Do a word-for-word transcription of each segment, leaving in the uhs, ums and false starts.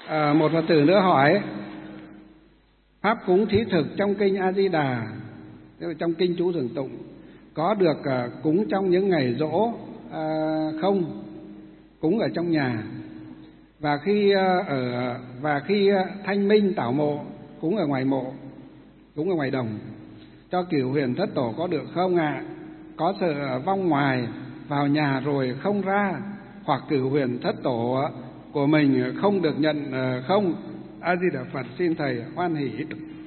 À, một Phật tử nữa hỏi pháp cúng thí thực trong kinh A Di Đà, tức là trong kinh chú thường tụng, có được uh, cúng trong những ngày giỗ uh, không? Cúng ở trong nhà, và khi uh, ở và khi uh, thanh minh tảo mộ cúng ở ngoài mộ, cúng ở ngoài đồng cho cửu huyền thất tổ có được không ạ? À? Có sợ vong ngoài vào nhà rồi không ra, hoặc cửu huyền thất tổ của mình không được nhận uh, không? A Di Đà Phật, xin thầy hoan hỷ.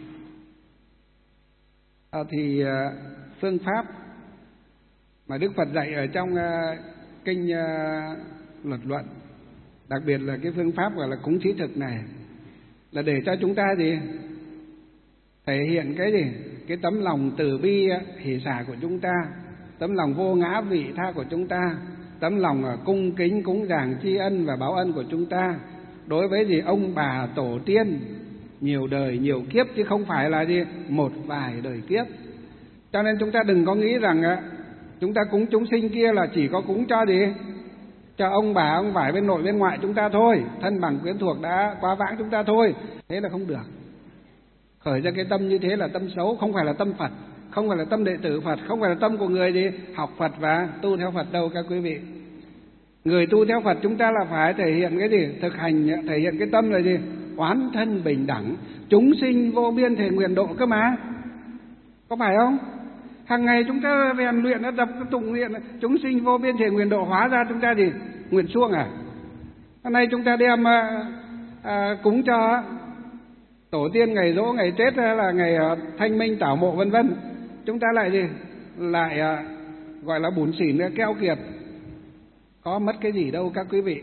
À, thì uh, phương pháp mà Đức Phật dạy ở trong uh, kinh uh, Luật Luận, đặc biệt là cái phương pháp gọi là cúng thí thực này, là để cho chúng ta gì? Thể hiện cái gì? Cái tấm lòng từ bi hỷ xả của chúng ta, tấm lòng vô ngã vị tha của chúng ta, tấm lòng cung kính cúng dường tri ân và báo ân của chúng ta đối với gì? Ông bà tổ tiên nhiều đời nhiều kiếp, chứ không phải là gì một vài đời kiếp. Cho nên chúng ta đừng có nghĩ rằng chúng ta cúng chúng sinh kia là chỉ có cúng cho gì? Cho ông bà ông vải bên nội bên ngoại chúng ta thôi, thân bằng quyến thuộc đã quá vãng chúng ta thôi. Thế là không được. Khởi ra cái tâm như thế là tâm xấu, không phải là tâm Phật, không phải là tâm đệ tử Phật, không phải là tâm của người gì học Phật và tu theo Phật đâu các quý vị. Người tu theo Phật chúng ta là phải thể hiện cái gì? Thực hành, thể hiện cái tâm là gì? Oán thân bình đẳng, chúng sinh vô biên thể nguyện độ cơ mà. Có phải không? Hàng ngày chúng ta rèn luyện, đã tập tụng nguyện chúng sinh vô biên thể nguyện độ, hóa ra chúng ta gì? Nguyện suông à? Hôm nay chúng ta đem à, à, cúng cho tổ tiên ngày giỗ, ngày Tết hay là ngày à, thanh minh tảo mộ vân vân, chúng ta lại gì? Lại à, gọi là bủn xỉn keo kiệt. Có mất cái gì đâu các quý vị.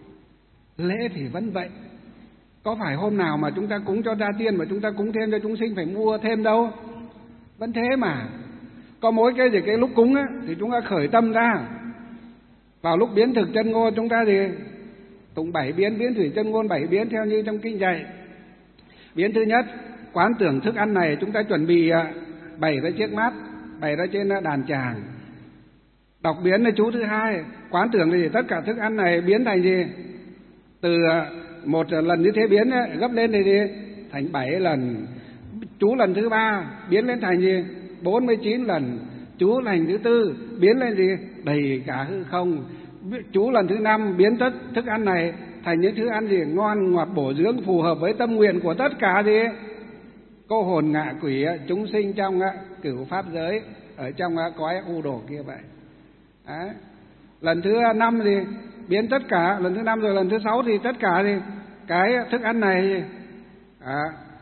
Lễ thì vẫn vậy. Có phải hôm nào mà chúng ta cúng cho gia tiên mà chúng ta cúng thêm cho chúng sinh phải mua thêm đâu. Vẫn thế mà. Có mỗi cái gì cái lúc cúng á, thì chúng ta khởi tâm ra. Vào lúc biến thực chân ngôn chúng ta gì? Tụng bảy biến, biến thủy chân ngôn bảy biến theo như trong kinh dạy. Biến thứ nhất, quán tưởng thức ăn này chúng ta chuẩn bị bày ra chiếc mát, bày ra trên đàn tràng. Đọc biến là chú thứ hai, quán tưởng là gì? Tất cả thức ăn này biến thành gì? Từ một lần như thế biến ấy, gấp lên thì gì? Thành bảy lần. Chú lần thứ ba biến lên thành gì? bốn mươi chín lần. Chú lần thứ tư biến lên gì? Đầy cả hư không. Chú lần thứ năm biến tất thức ăn này thành những thức ăn gì? Ngon ngọt bổ dưỡng, phù hợp với tâm nguyện của tất cả gì? Cô hồn ngạ quỷ chúng sinh trong cửu pháp giới, ở trong cõi u đồ kia vậy. Đấy. Lần thứ năm thì biến tất cả, lần thứ năm rồi lần thứ sáu thì tất cả thì cái thức ăn này à,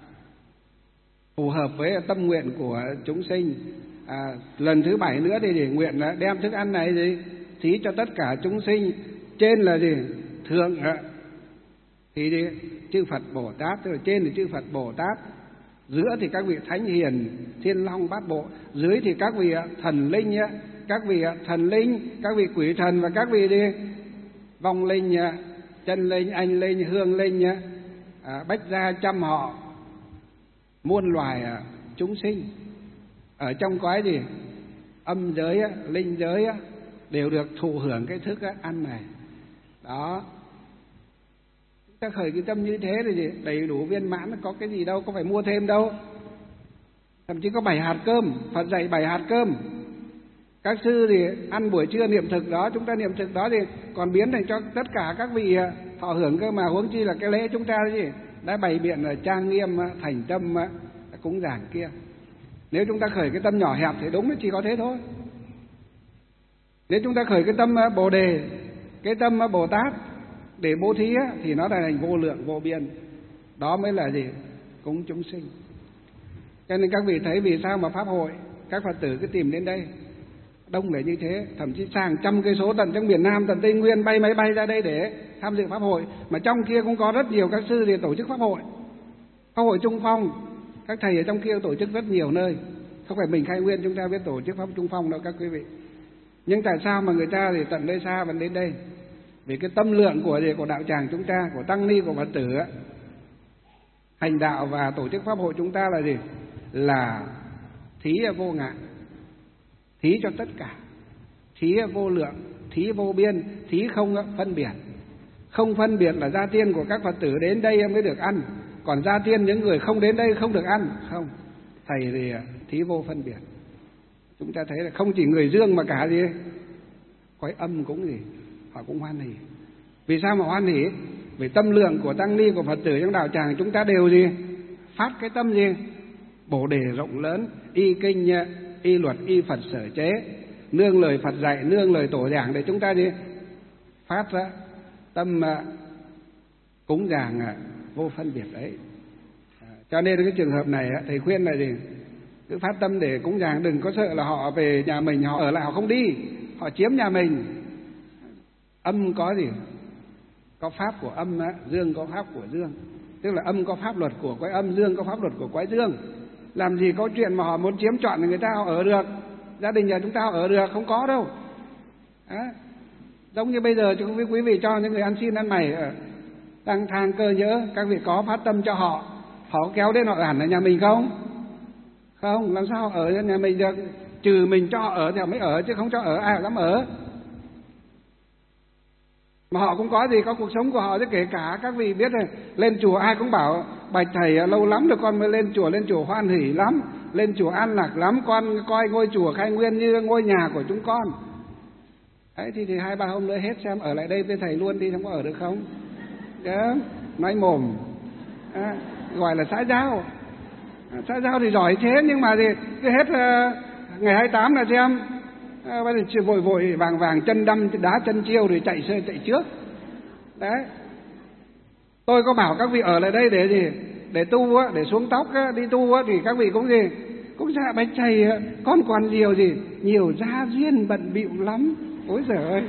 phù hợp với tâm nguyện của chúng sinh. À, lần thứ bảy nữa thì để nguyện là đem thức ăn này gì thí cho tất cả chúng sinh. Trên là gì? Thượng à, thì đi, chư Phật Bồ Tát, tức là trên thì chư Phật Bồ Tát, giữa thì các vị thánh hiền thiên long bát bộ, dưới thì các vị thần linh, các vị thần linh, các vị quỷ thần và các vị đi vong linh, chân linh, anh linh, hương linh, à, bách gia trăm họ, muôn loài chúng sinh ở trong cõi gì âm giới, linh giới đều được thụ hưởng cái thức ăn này. Đó, chúng ta khởi cái tâm như thế thì gì? Đầy đủ viên mãn, có cái gì đâu, có phải mua thêm đâu. Thậm chí có bảy hạt cơm, Phật dạy bảy hạt cơm. Các sư thì ăn buổi trưa niệm thực đó, chúng ta niệm thực đó thì còn biến thành cho tất cả các vị họ hưởng cơ mà, huống chi là cái lễ chúng ta gì đã bày biện là trang nghiêm thành tâm cúng dường kia. Nếu chúng ta khởi cái tâm nhỏ hẹp thì đúng là chỉ có thế thôi. Nếu chúng ta khởi cái tâm Bồ Đề, cái tâm Bồ Tát để bố thí thì nó là thành vô lượng vô biên. Đó mới là gì? Cúng chúng sinh. Cho nên các vị thấy vì sao mà pháp hội các Phật tử cứ tìm đến đây đông để như thế, thậm chí hàng trăm cây số tận trong miền Nam, tận Tây Nguyên bay máy bay ra đây để tham dự pháp hội. Mà trong kia cũng có rất nhiều các sư để tổ chức pháp hội. Pháp hội Trung Phong, các thầy ở trong kia tổ chức rất nhiều nơi. Không phải mình Khai Nguyên chúng ta biết tổ chức pháp Trung Phong đâu các quý vị. Nhưng tại sao mà người ta thì tận đây xa vẫn đến đây? Vì cái tâm lượng của của đạo tràng chúng ta, của tăng ni, của Phật tử hành đạo và tổ chức pháp hội chúng ta là gì? Là thí vô ngại, thí cho tất cả, thí vô lượng, thí vô biên, thí không phân biệt, Không phân biệt là gia tiên của các Phật tử đến đây mới được ăn, còn gia tiên những người không đến đây không được ăn. Không, thầy thì thí vô phân biệt. Chúng ta thấy là không chỉ người dương mà cả gì cõi âm cũng gì họ cũng hoan hỉ. Vì sao mà hoan hỉ? Vì tâm lượng của tăng ni, của Phật tử trong đạo tràng chúng ta đều gì phát cái tâm gì bồ đề rộng lớn, y kinh y luật y Phật sở chế, nương lời Phật dạy, nương lời tổ giảng để chúng ta gì phát ra tâm cúng dường vô phân biệt đấy. Cho nên cái trường hợp này thầy khuyên là gì, cứ phát tâm để cúng dường, đừng có sợ là họ về nhà mình họ ở lại họ không đi, họ chiếm nhà mình. Âm có gì có pháp của âm, dương có pháp của dương, tức là âm có pháp luật của quái âm, dương có pháp luật của quái dương. Làm gì có chuyện mà họ muốn chiếm trọn thì người ta họ ở được, gia đình nhà chúng ta họ ở được, không có đâu. Đó. Giống như bây giờ chúng quý vị cho những người ăn xin ăn mày đang thang cơ nhỡ, các vị có phát tâm cho họ, họ kéo đến họ hẳn ở nhà mình không? Không, làm sao họ ở nhà mình được? Trừ mình cho họ ở thì họ mới ở, chứ không cho ở ai họ dám ở. Mà họ cũng có gì, có cuộc sống của họ, chứ kể cả các vị biết rồi, lên chùa ai cũng bảo bạch thầy lâu lắm rồi con mới lên chùa, lên chùa hoan hỉ lắm, lên chùa an lạc lắm, con coi ngôi chùa Khai Nguyên như ngôi nhà của chúng con. Đấy thì, thì hai ba hôm nữa hết xem ở lại đây với thầy luôn đi, không có ở được không? Đó, nói mồm à, gọi là xã giao. Xã giao thì giỏi thế, nhưng mà thì cứ hết uh, ngày hai mươi tám là xem à, bây giờ vội vội vàng vàng chân đâm đá chân chiêu rồi chạy xe chạy trước. Đấy, tôi có bảo các vị ở lại đây để gì, để tu á, để xuống tóc á, đi tu á, thì các vị cũng gì cũng dạ bạch thầy con còn nhiều gì nhiều gia duyên bận bịu lắm. Ôi giời ơi.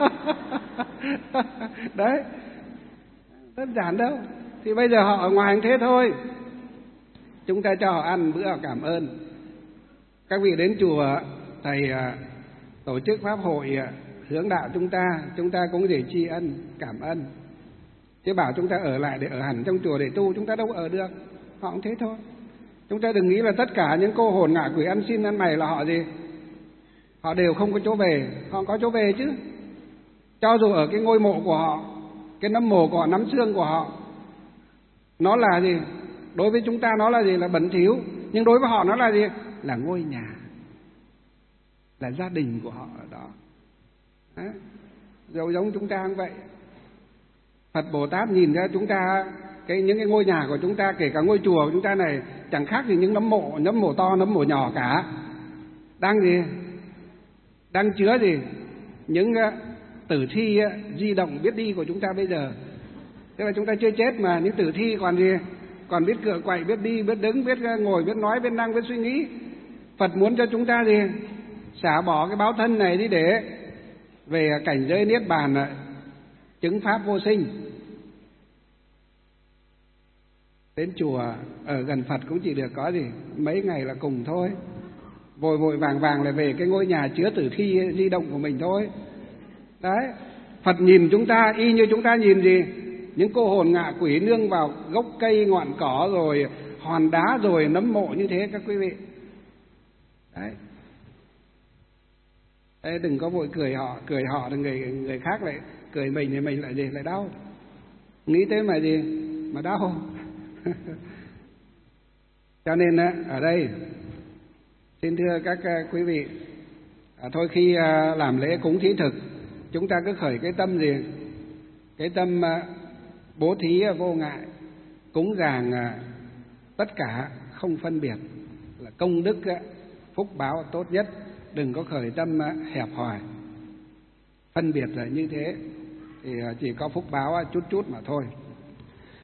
Đấy, đơn giản đâu. Thì bây giờ họ ở ngoài thế thôi, chúng ta cho họ ăn bữa cảm ơn. Các vị đến chùa thầy tổ chức pháp hội hướng đạo chúng ta, chúng ta cũng để tri ân cảm ơn. Chứ bảo chúng ta ở lại để ở hẳn trong chùa để tu, chúng ta đâu ở được. Họ cũng thế thôi. Chúng ta đừng nghĩ là tất cả những cô hồn ngạ quỷ ăn xin ăn mày là họ gì, họ đều không có chỗ về. Họ có chỗ về chứ. Cho dù ở cái ngôi mộ của họ, cái nấm mồ của họ, nắm xương của họ, nó là gì, đối với chúng ta nó là gì, là bẩn thỉu, nhưng đối với họ nó là gì, là ngôi nhà, là gia đình của họ ở đó. Đấy. Giống giống chúng ta cũng vậy. Phật Bồ Tát nhìn ra chúng ta, cái những cái ngôi nhà của chúng ta, kể cả ngôi chùa của chúng ta này, chẳng khác gì những nấm mộ, nấm mộ to, nấm mộ nhỏ cả. Đang gì, đang chứa gì, những uh, tử thi uh, di động biết đi của chúng ta bây giờ. Tức là chúng ta chưa chết mà những tử thi còn gì, còn biết cựa quậy, biết đi, biết đứng, biết ngồi, biết nói, biết năng, biết suy nghĩ. Phật muốn cho chúng ta gì, xả bỏ cái báo thân này đi để về cảnh giới niết bàn, chứng pháp vô sinh. Đến chùa ở gần Phật cũng chỉ được có gì mấy ngày là cùng thôi, vội vội vàng vàng là về cái ngôi nhà chứa tử thi di động của mình thôi. Đấy, Phật nhìn chúng ta y như chúng ta nhìn gì, những cô hồn ngạ quỷ nương vào gốc cây ngọn cỏ rồi hòn đá rồi nấm mộ như thế các quý vị. Đấy, Đấy đừng có vội cười họ, cười họ thì người người khác lại cười mình thì mình lại gì, lại đau. Nghĩ thế mà gì mà đau. Cho nên ở đây xin thưa các quý vị, à, thôi khi làm lễ cúng thí thực, chúng ta cứ khởi cái tâm gì, cái tâm bố thí vô ngại, cúng dường tất cả không phân biệt, là công đức phúc báo tốt nhất. Đừng có khởi tâm hẹp hòi phân biệt là như thế thì chỉ có phúc báo chút chút mà thôi.